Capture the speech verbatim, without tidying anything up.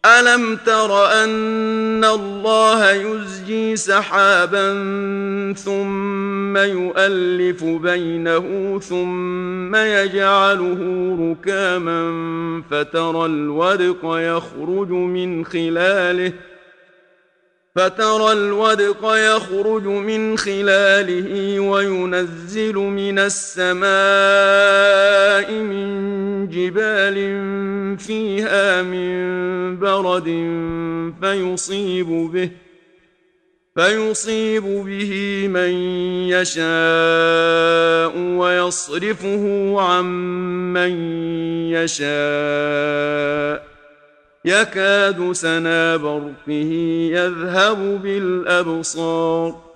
ألم تر أن الله يزجي سحابا ثم يؤلف بينه ثم يجعله ركاما فترى الودق يخرج من خلاله فترى الودق يخرج من خلاله وينزل من السماء من جبال فيها من برد فيصيب به فيصيب به من يشاء ويصرفه عن من يشاء يكاد سنا برقه يذهب بالأبصار